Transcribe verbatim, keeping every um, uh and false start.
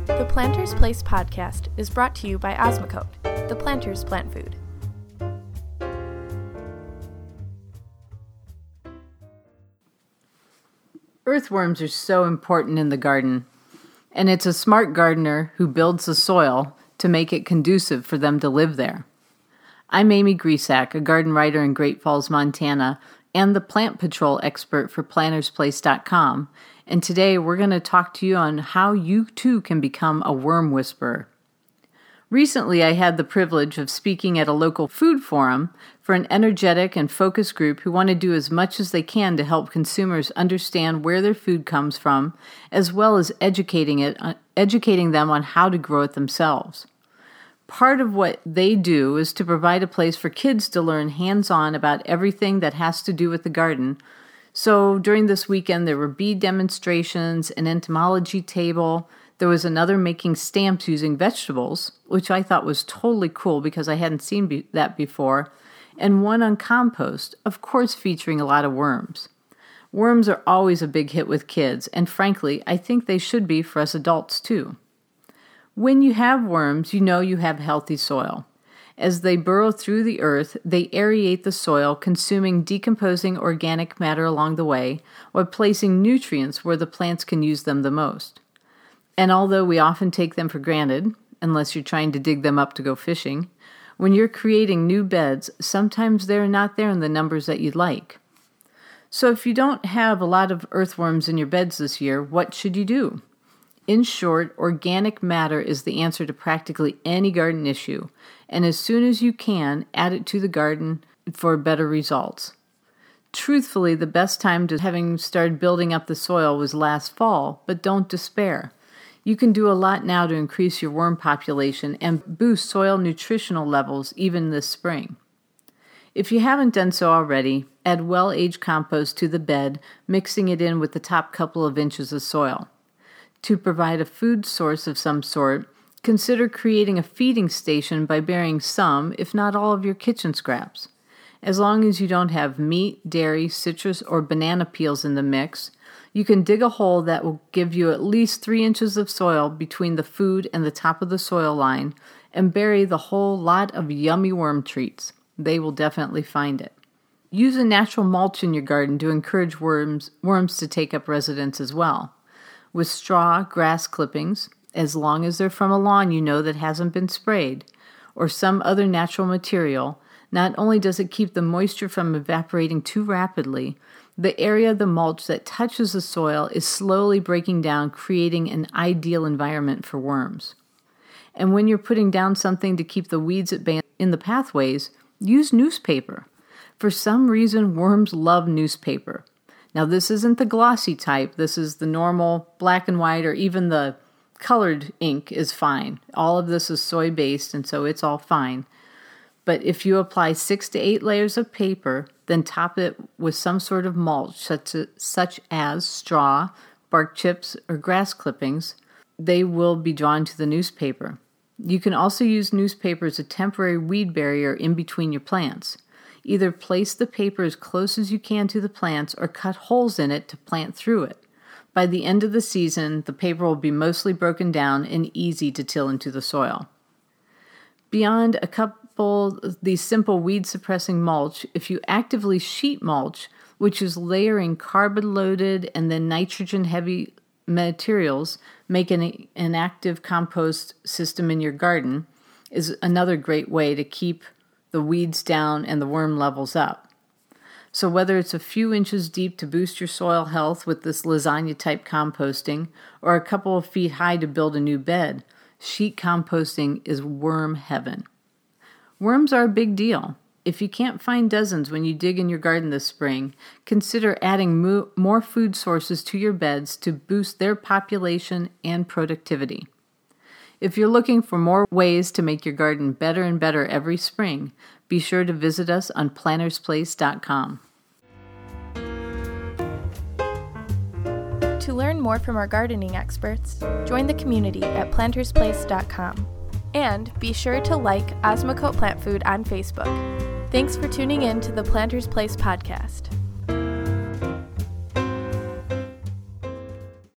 The Planter's Place podcast is brought to you by Osmocote, the Planter's Plant Food. Earthworms are so important in the garden, and it's a smart gardener who builds the soil to make it conducive for them to live there. I'm Amy Grisak, a garden writer in Great Falls, Montana, and the Plant Patrol expert for planters place dot com, and today we're going to talk to you on how you too can become a worm whisperer. Recently, I had the privilege of speaking at a local food forum for an energetic and focused group who want to do as much as they can to help consumers understand where their food comes from, as well as educating it, uh, educating them on how to grow it themselves. Part of what they do is to provide a place for kids to learn hands-on about everything that has to do with the garden. So during this weekend, there were bee demonstrations, an entomology table. There was another making stamps using vegetables, which I thought was totally cool because I hadn't seen be- that before, and one on compost, of course featuring a lot of worms. Worms are always a big hit with kids, and frankly, I think they should be for us adults too. When you have worms, you know you have healthy soil. As they burrow through the earth, they aerate the soil, consuming decomposing organic matter along the way, while placing nutrients where the plants can use them the most. And although we often take them for granted, unless you're trying to dig them up to go fishing, when you're creating new beds, sometimes they're not there in the numbers that you'd like. So if you don't have a lot of earthworms in your beds this year, what should you do? In short, organic matter is the answer to practically any garden issue, and as soon as you can, add it to the garden for better results. Truthfully, the best time to having started building up the soil was last fall, but don't despair. You can do a lot now to increase your worm population and boost soil nutritional levels even this spring. If you haven't done so already, add well-aged compost to the bed, mixing it in with the top couple of inches of soil. To provide a food source of some sort, consider creating a feeding station by burying some, if not all, of your kitchen scraps. As long as you don't have meat, dairy, citrus, or banana peels in the mix, you can dig a hole that will give you at least three inches of soil between the food and the top of the soil line and bury the whole lot of yummy worm treats. They will definitely find it. Use a natural mulch in your garden to encourage worms, worms to take up residence as well. With straw, grass clippings, as long as they're from a lawn you know that hasn't been sprayed, or some other natural material, not only does it keep the moisture from evaporating too rapidly, the area of the mulch that touches the soil is slowly breaking down, creating an ideal environment for worms. And when you're putting down something to keep the weeds at bay in the pathways, use newspaper. For some reason, worms love newspaper. Now, this isn't the glossy type. This is the normal black and white, or even the colored ink is fine. All of this is soy-based, and so it's all fine. But if you apply six to eight layers of paper, then top it with some sort of mulch, such as, such as straw, bark chips, or grass clippings, they will be drawn to the newspaper. You can also use newspaper as a temporary weed barrier in between your plants. Either place the paper as close as you can to the plants or cut holes in it to plant through it. By the end of the season, the paper will be mostly broken down and easy to till into the soil. Beyond a couple of these simple weed-suppressing mulch, if you actively sheet mulch, which is layering carbon-loaded and then nitrogen-heavy materials, make an, an active compost system in your garden, is another great way to keep the weeds down and the worm levels up. So whether it's a few inches deep to boost your soil health with this lasagna-type composting, or a couple of feet high to build a new bed, sheet composting is worm heaven. Worms are a big deal. If you can't find dozens when you dig in your garden this spring, consider adding mo- more food sources to your beds to boost their population and productivity. If you're looking for more ways to make your garden better and better every spring, be sure to visit us on planters place dot com. To learn more from our gardening experts, join the community at planters place dot com. And be sure to like Osmocote Plant Food on Facebook. Thanks for tuning in to the Planter's Place podcast.